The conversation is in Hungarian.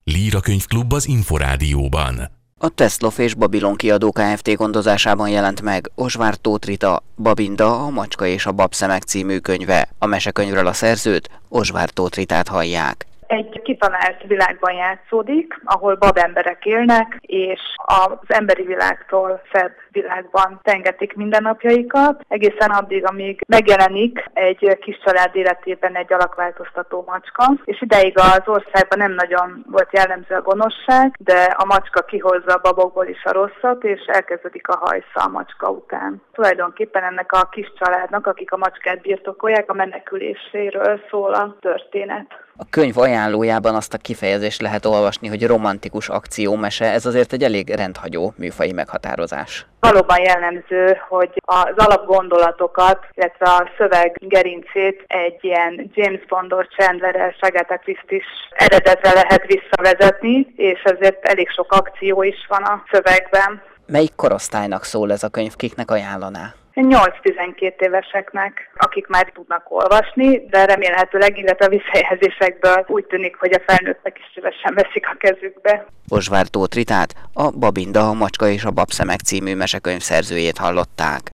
Líra Könyvklub az Inforádióban. A Teszlof és Babilon kiadó Kft. Gondozásában jelent meg Osváth Tóth Rita, Babinda, a macska és a babszemek című könyve. A mesekönyvről a szerzőt, Osváth Tóth Ritát hallják. Egy kitalált világban játszódik, ahol babemberek élnek, és az emberi világtól szebb világban tengetik mindennapjaikat, egészen addig, amíg megjelenik egy kis család életében egy alakváltoztató macska, és ideig az országban nem nagyon volt jellemző a gonoszság, de a macska kihozza a babokból is a rosszat, és elkezdődik a hajsza a macska után. Tulajdonképpen ennek a kis családnak, akik a macskát birtokolják, a meneküléséről szól a történet. A könyv ajánlójában azt a kifejezést lehet olvasni, hogy romantikus akciómese, ez azért egy elég rendhagyó műfaji meghatározás. Valóban jellemző, hogy az alapgondolatokat, illetve a szöveg gerincét egy ilyen James Bondos, Chandler-es, Agatha Christie-s eredetre lehet visszavezetni, és ezért elég sok akció is van a szövegben. Melyik korosztálynak szól ez a könyv, kiknek ajánlaná? 8-12 éveseknek, akik már tudnak olvasni, de remélhetőleg, illetve a visszajelzésekből úgy tűnik, hogy a felnőttek is szívesen veszik a kezükbe. Osváth Tóth Ritát, a Babinda, a macska és a babszemek című mesekönyv szerzőjét hallották.